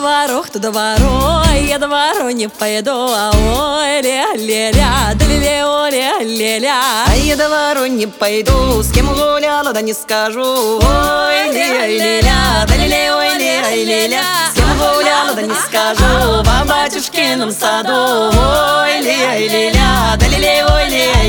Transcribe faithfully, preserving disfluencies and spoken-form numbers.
ворох, туда ворой, я до ворой не пойду, а ой, ля-ля-ля, да ля-ля, ля-ля-ля. А я до ворой не пойду, с кем гуляла, да не скажу. Ой, ля-ля-ля, да ля-ля, ой, ля-ля-ля. С кем гуляла, да не скажу, по батюшкином саду. Ой, ля-ля-ля, да ля-ля, ой, ля-ля.